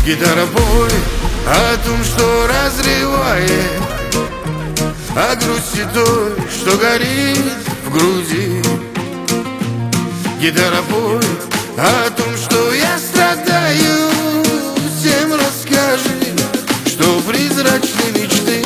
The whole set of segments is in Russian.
Гитара пой о том, что разрывает, о грусти той, что горит в груди. Гитара пой о том, что я страдаю, всем расскажи, что призрачные мечты.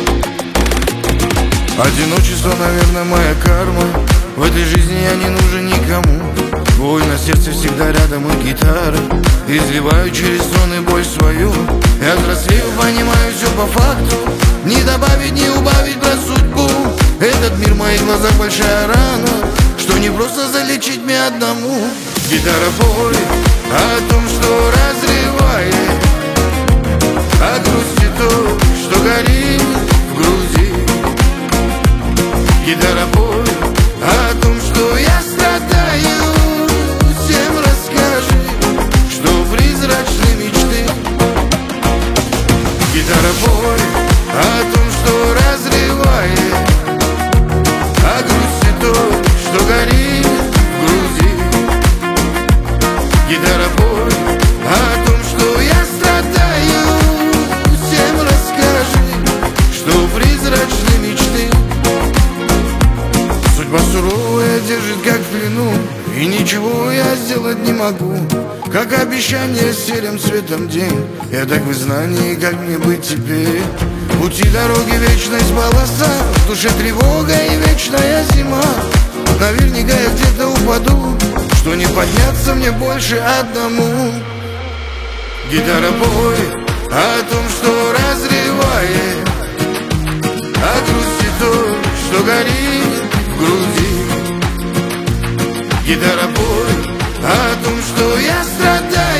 Одиночество, наверное, моя карма. В этой жизни я не нужен никому. Твой на сердце всегда рядом и гитара. Изливаю через сон и боль свою. Я взрослею, понимаю все по факту. Не добавить, не убавить про судьбу. Этот мир в моих глазах большая рана, что не просто залечить мне одному. Гитара пой о том, что разрывает, о грусти той, что горит в груди. Гитара пой о том, что я страдаю, всем расскажи, что призрачные мечты. Гитара пой о том, что разрывает, о грусти той, что горит в груди. Гитара пой о том, что я страдаю, всем расскажи, что призрачные мечты. Судьба суровая держит как в плену, и ничего я сделать не могу. Как обещание серым цветом день, я так в изгнании, как мне быть теперь? Пути дороги, вечность полоса, в душе тревога и вечная зима. Наверняка я где-то упаду, что не подняться мне больше одному. Гитара пой о том, что разрывает, о грусти той, что горит в груди. Гитара пой о том, что я страдаю,